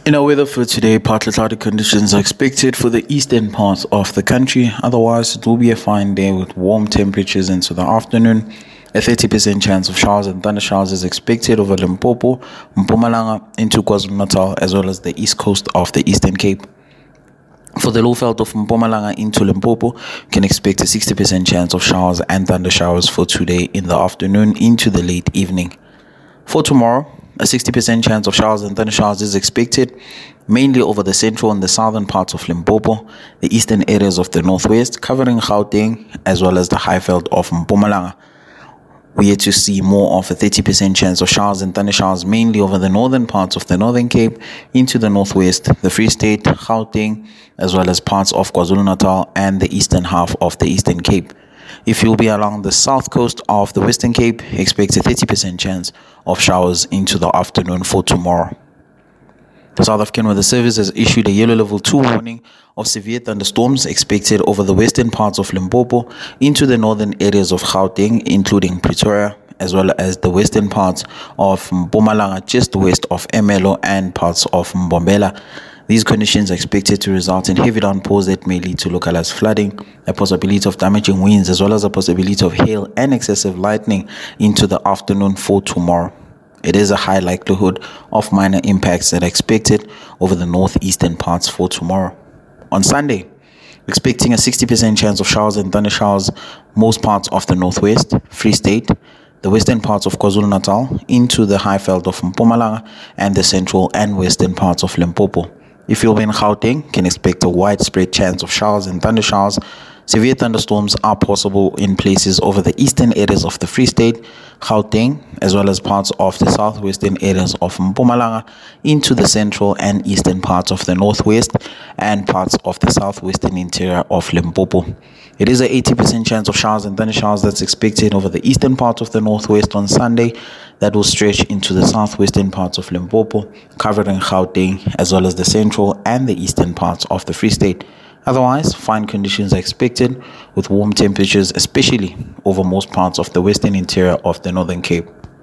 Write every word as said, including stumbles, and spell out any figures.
In our weather for today, partly cloudy conditions are expected for the eastern parts of the country. Otherwise, it will be a fine day with warm temperatures into the afternoon. A thirty percent chance of showers and thunder showers is expected over Limpopo, Mpumalanga, into KwaZulu-Natal, as well as the east coast of the Eastern Cape. For the low belt of Mpumalanga into Limpopo, you can expect a sixty percent chance of showers and thunder showers for today in the afternoon into the late evening. For tomorrow, a sixty percent chance of showers and thunder showers is expected, mainly over the central and the southern parts of Limpopo, the eastern areas of the northwest, covering Gauteng, as well as the high veld of Mpumalanga. We are to see more of a thirty percent chance of showers and thunder showers, mainly over the northern parts of the Northern Cape, into the northwest, the Free State, Gauteng, as well as parts of KwaZulu-Natal and the eastern half of the Eastern Cape. If you'll be along the south coast of the Western Cape, expect a thirty percent chance of showers into the afternoon for tomorrow. The South African Weather Service has issued a yellow level two warning of severe thunderstorms expected over the western parts of Limpopo into the northern areas of Gauteng, including Pretoria, as well as the western parts of Mpumalanga, just west of Ermelo, and parts of Mbombela. These conditions are expected to result in heavy downpours that may lead to localized flooding, a possibility of damaging winds, as well as a possibility of hail and excessive lightning into the afternoon for tomorrow. It is a high likelihood of minor impacts that are expected over the northeastern parts for tomorrow. On Sunday, expecting a sixty percent chance of showers and thunder showers most parts of the northwest, Free State, the western parts of KwaZulu-Natal, into the high veld of Mpumalanga, and the central and western parts of Limpopo. If you'll be in Gauteng, can expect a widespread chance of showers and thunder showers. Severe thunderstorms are possible in places over the eastern areas of the Free State, Gauteng, as well as parts of the southwestern areas of Mpumalanga, into the central and eastern parts of the northwest and parts of the southwestern interior of Limpopo. It is an eighty percent chance of showers and thunder showers that's expected over the eastern parts of the northwest on Sunday, that will stretch into the southwestern parts of Limpopo, covering Gauteng, as well as the central and the eastern parts of the Free State. Otherwise, fine conditions are expected with warm temperatures, especially over most parts of the western interior of the Northern Cape.